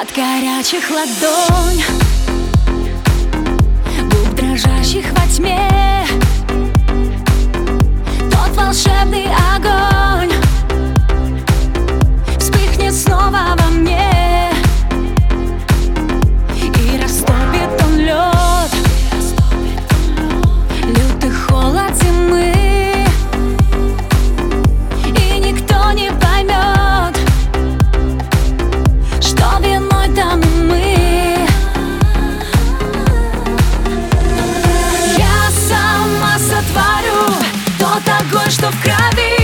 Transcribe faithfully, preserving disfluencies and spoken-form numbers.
От горячих ладонь, губ дрожащих во тьме, тот волшебный огонь вспыхнет снова во мне, и растопит он лед, лютый холод зимы, и никто не поймет, что виной тому мы. Я сама сотворю тот огонь, что в крови.